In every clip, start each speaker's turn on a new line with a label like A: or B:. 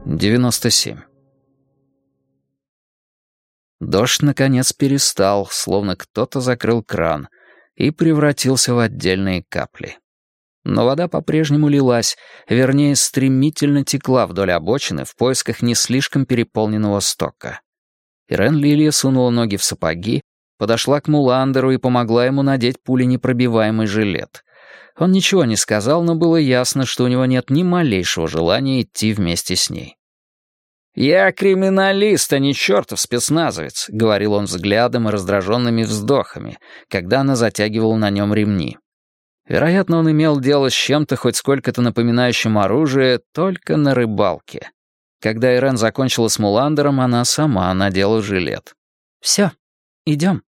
A: 97. Дождь, наконец, перестал, словно кто-то закрыл кран, и превратился в отдельные капли. Но вода по-прежнему лилась, вернее, стремительно текла вдоль обочины в поисках не слишком переполненного стока. Ирен Лилия сунула ноги в сапоги, подошла к Муландеру и помогла ему надеть пуленепробиваемый жилет. Он ничего не сказал, но было ясно, что у него нет ни малейшего желания идти вместе с ней. «Я криминалист, а не чертов спецназовец», — говорил он взглядом и раздраженными вздохами, когда она затягивала на нем ремни. Вероятно, он имел дело с чем-то хоть сколько-то напоминающим оружие только на рыбалке. Когда Ирен закончила с Муландером, она сама надела жилет. «Все, идем».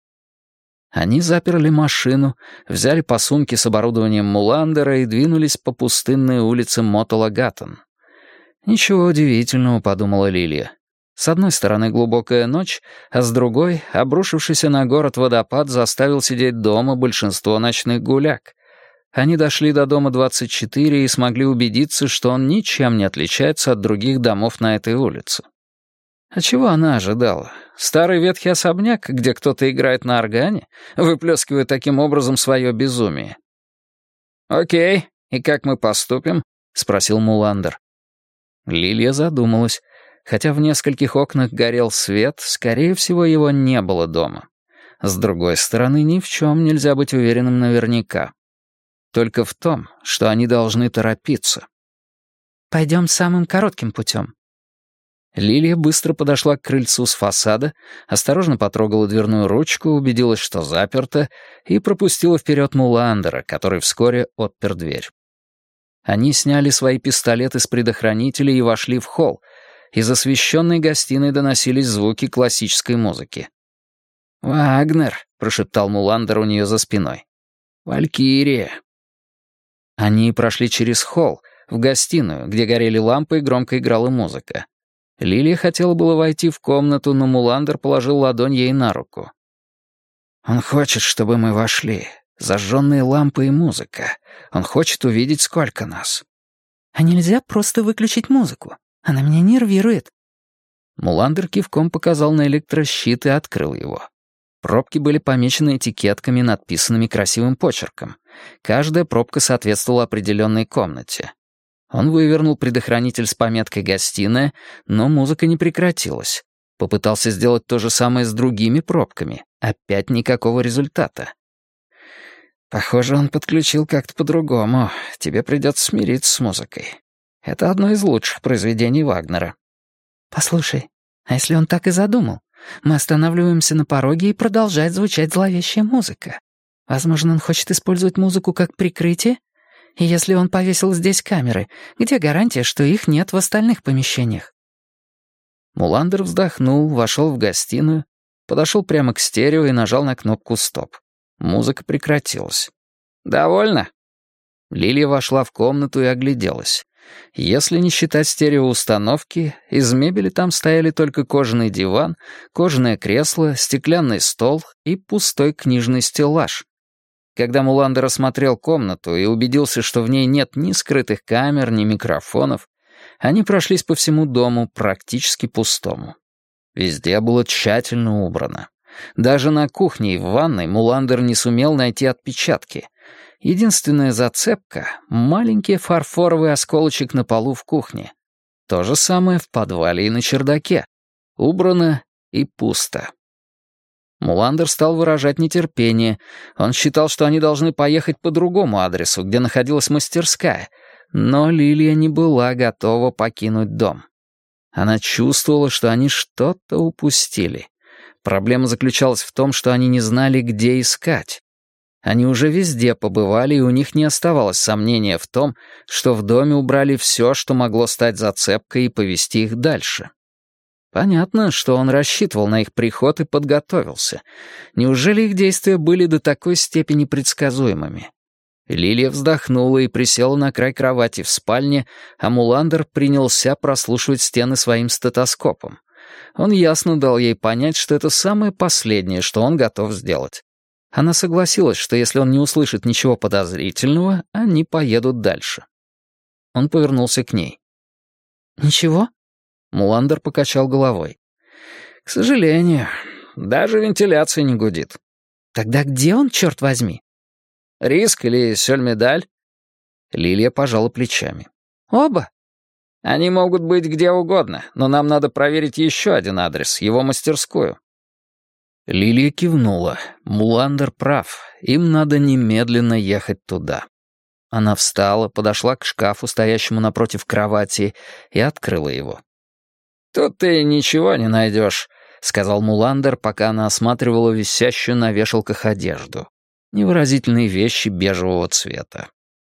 A: Они заперли машину, взяли по сумке с оборудованием Муландера и двинулись по пустынной улице Мотола-Гаттон. «Ничего удивительного», — подумала Лилия. С одной стороны глубокая ночь, а с другой обрушившийся на город водопад заставил сидеть дома большинство ночных гуляк. Они дошли до дома 24 и смогли убедиться, что он ничем не отличается от других домов на этой улице. А чего она ожидала? Старый ветхий особняк, где кто-то играет на органе, выплескивая таким образом свое безумие? «Окей, и как мы поступим?» — спросил Муландер. Лилия задумалась. Хотя в нескольких окнах горел свет, скорее всего, его не было дома. С другой стороны, ни в чем нельзя быть уверенным наверняка. Только в том, что они должны торопиться. «Пойдем самым коротким путем». Лилия быстро подошла к крыльцу с фасада, осторожно потрогала дверную ручку, убедилась, что заперто, и пропустила вперед Муландера, который вскоре отпер дверь. Они сняли свои пистолеты с предохранителей и вошли в холл. Из освещенной гостиной доносились звуки классической музыки. «Вагнер», — прошептал Муландер у нее за спиной. «Валькирия». Они прошли через холл, в гостиную, где горели лампы и громко играла музыка. Лилия хотела было войти в комнату, но Муландер положил ладонь ей на руку. «Он хочет, чтобы мы вошли. Зажженные лампы и музыка. Он хочет увидеть, сколько нас». «А нельзя просто выключить музыку? Она меня нервирует». Муландер кивком показал на электрощит и открыл его. Пробки были помечены этикетками, надписанными красивым почерком. Каждая пробка соответствовала определенной комнате. Он вывернул предохранитель с пометкой «Гостиная», но музыка не прекратилась. Попытался сделать то же самое с другими пробками. Опять никакого результата. «Похоже, он подключил как-то по-другому. Тебе придется смириться с музыкой. Это одно из лучших произведений Вагнера». «Послушай, а если он так и задумал? Мы останавливаемся на пороге, и продолжает звучать зловещая музыка. Возможно, он хочет использовать музыку как прикрытие? И если он повесил здесь камеры, где гарантия, что их нет в остальных помещениях?» Муландер вздохнул, вошел в гостиную, подошел прямо к стерео и нажал на кнопку «Стоп». Музыка прекратилась. «Довольно?» Лилия вошла в комнату и огляделась. Если не считать стереоустановки, из мебели там стояли только кожаный диван, кожаное кресло, стеклянный стол и пустой книжный стеллаж. Когда Муландер осмотрел комнату и убедился, что в ней нет ни скрытых камер, ни микрофонов, они прошлись по всему дому, практически пустому. Везде было тщательно убрано. Даже на кухне и в ванной Муландер не сумел найти отпечатки. Единственная зацепка — маленький фарфоровый осколочек на полу в кухне. То же самое в подвале и на чердаке. Убрано и пусто. Муландер стал выражать нетерпение. Он считал, что они должны поехать по другому адресу, где находилась мастерская. Но Лилия не была готова покинуть дом. Она чувствовала, что они что-то упустили. Проблема заключалась в том, что они не знали, где искать. Они уже везде побывали, и у них не оставалось сомнения в том, что в доме убрали все, что могло стать зацепкой и повести их дальше. Понятно, что он рассчитывал на их приход и подготовился. Неужели их действия были до такой степени предсказуемыми? Лилия вздохнула и присела на край кровати в спальне, а Муландер принялся прослушивать стены своим стетоскопом. Он ясно дал ей понять, что это самое последнее, что он готов сделать. Она согласилась, что если он не услышит ничего подозрительного, они поедут дальше. Он повернулся к ней.
B: Ничего?
A: Муландер покачал головой. К сожалению, даже вентиляция не гудит.
B: Тогда где он, черт возьми?
A: Риск или Сёльмедаль? Лилия пожала плечами.
B: Оба?
A: Они могут быть где угодно, но нам надо проверить еще один адрес, его мастерскую. Лилия кивнула. Муландер прав. Им надо немедленно ехать туда. Она встала, подошла к шкафу, стоящему напротив кровати, и открыла его. «Тут ты ничего не найдешь», — сказал Муландер, пока она осматривала висящую на вешалках одежду. Невыразительные вещи бежевого цвета.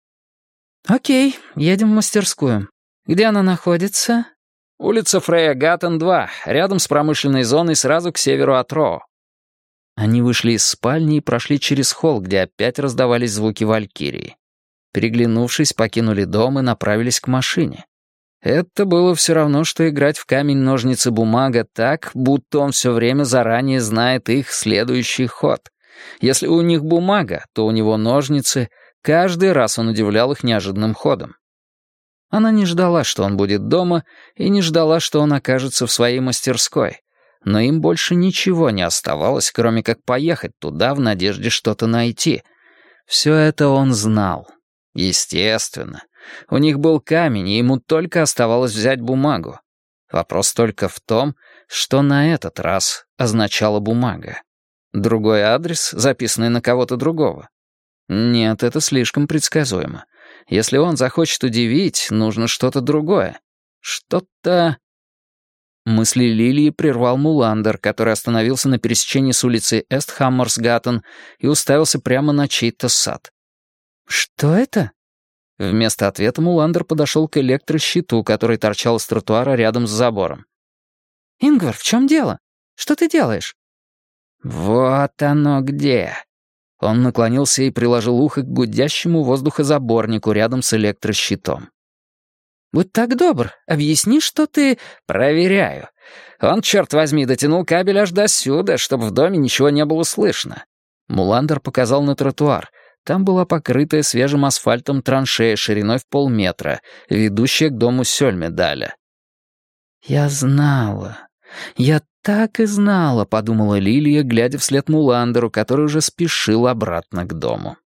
B: Окей, едем в мастерскую. Где она находится?
A: Улица Фрея Гаттен, 2, рядом с промышленной зоной сразу к северу от Роо. Они вышли из спальни и прошли через холл, где опять раздавались звуки валькирии. Переглянувшись, покинули дом и направились к машине. Это было все равно, что играть в камень-ножницы-бумага так, будто он все время заранее знает их следующий ход. Если у них бумага, то у него ножницы. Каждый раз он удивлял их неожиданным ходом. Она не ждала, что он будет дома, и не ждала, что он окажется в своей мастерской. Но им больше ничего не оставалось, кроме как поехать туда в надежде что-то найти. Все это он знал. Естественно. У них был камень, и ему только оставалось взять бумагу. Вопрос только в том, что на этот раз означала бумага. Другой адрес, записанный на кого-то другого. Нет, это слишком предсказуемо. Если он захочет удивить, нужно что-то другое. Что-то... Мысли Лилии прервал Муландер, который остановился на пересечении с улицей Эстхаммерсгаттен и уставился прямо на чей-то сад.
B: «Что это?»
A: Вместо ответа Муландер подошел к электрощиту, который торчал с тротуара рядом с забором.
B: «Ингвар, в чем дело? Что ты делаешь?»
A: «Вот оно где!» Он наклонился и приложил ухо к гудящему воздухозаборнику рядом с электрощитом.
B: «Будь так добр, объясни, что ты...»
A: «Проверяю. Он, черт возьми, дотянул кабель аж до сюда, чтобы в доме ничего не было слышно». Муландер показал на тротуар. Там была покрытая свежим асфальтом траншея шириной в полметра, ведущая к дому Сёльмедаля. «Я знала. Я так и знала», — подумала Лилия, глядя вслед Муландеру, который уже спешил обратно к дому.